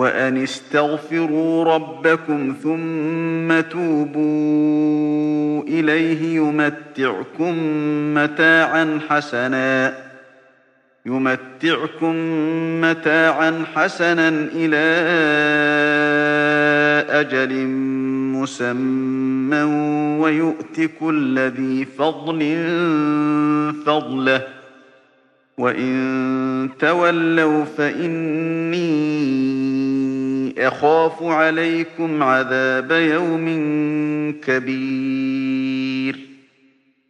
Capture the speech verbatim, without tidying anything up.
وأن استغفروا ربكم ثم توبوا إليه يمتعكم متاعا حسنا يمتعكم متاعا حسنا إلى أجل مسمى ويؤت كل ذي فضل فضله وإن تولوا فإني أخاف عليكم عذاب يوم كبير